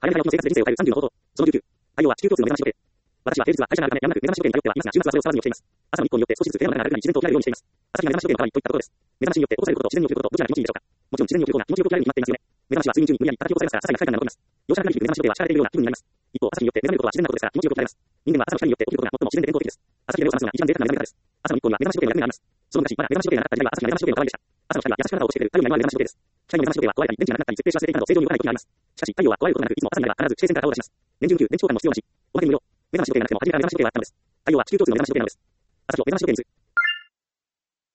早め早起きの生活で人生を変える30の方法。その19。太陽は地球共通の目覚まし時計。私は平日は会社があるため、やむなく目覚まし時計に頼ってはいますが、週末はそれを触らずに起きています。朝の日光によって少しずつ部屋の中が明るくなり自然と起きられるようにしています。朝日が目覚まし時計の代わりといったことです。目覚ましによって起こされることと自然に起きることとどちらが気持ちいいでしょうか。もちろん自然に起きる方が気持ちよく起きられるに決まっていますよね。目覚ましは睡眠中に無理やり叩き起こされますから、朝が不快感が残ります。容赦なくなり目覚まし時計は叱られているような気分になります。一方、朝日によって目覚めることは自然なことですから気持ちよく起きられます。人間は朝の光によって起きることが最も自然で伝統的です。朝日が目を覚ますのが一番贅沢な目覚め方です。朝の日光には目覚まし時計の役目があります。その昔、まだ目覚まし時計がなかった時代は朝日が目覚まし時計の代わりでした。朝の光は優しく体を教えてくれる太陽には目覚まし時計です。機械の目覚まし時計は壊れたり電池がなくなったり設定し忘れていたなど正常に動かない時があります。しかし太陽は壊れることなくいつも朝になれば必ず指定センターから顔を出します。年中無休、電池交換も必要なし。おまけに無料。目覚まし時計がなくても初めから目覚まし時計があったのです。太陽は地球共通の目覚まし時計なのです。朝日を目覚まし時計にする。